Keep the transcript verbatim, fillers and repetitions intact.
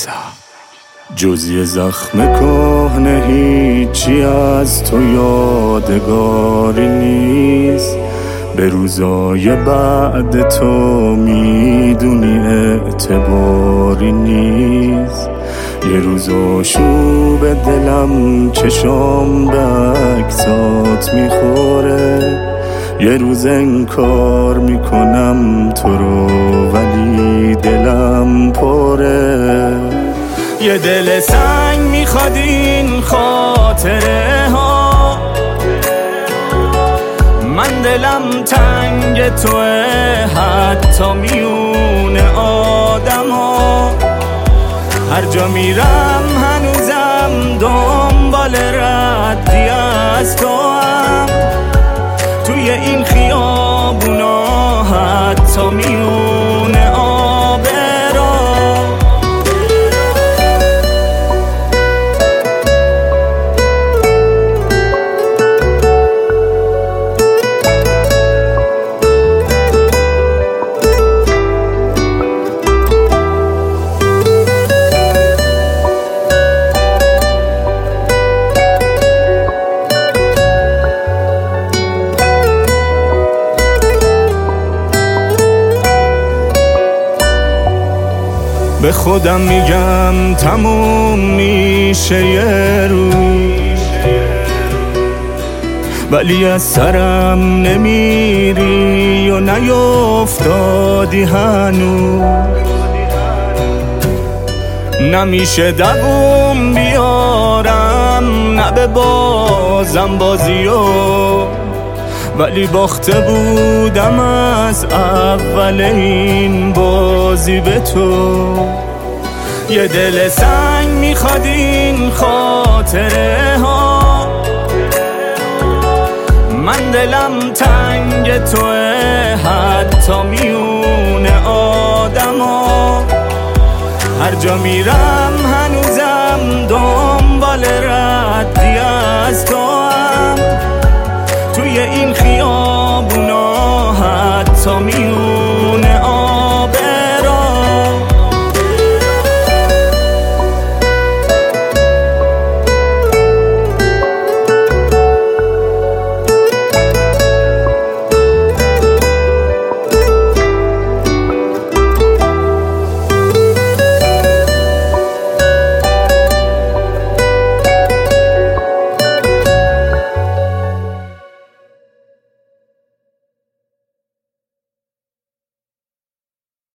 انگیزا. جز یه زخم کهنه هیچی از تو یادگاری نیست، به روزای بعد تو میدونی اعتباری نیست. یه روز آشوب دلم چشام به عکسات میخوره، یه روز انکار میکنم تو رو ولی دلم پره. یه دل سنگ میخواد این خاطره ها، من دلم تنگ توه حتی میون آدم ها. هر جا میرم هنوزم دنبال ردی از تو هم، توی این خیابونا حتی میون آب را. به خودم میگم تموم میشه یه روز، ولی از سرم نمیری و نیفتادی هنوز. نمیشه دووم بیارم نه به بازم بازیو، ولی باخته بودم از اول این بازی به تو. یه دل سنگ میخواد این خاطره ها، من دلم تنگ توه حتی میون آدم ها. هر جا میرم هنوزم دنبال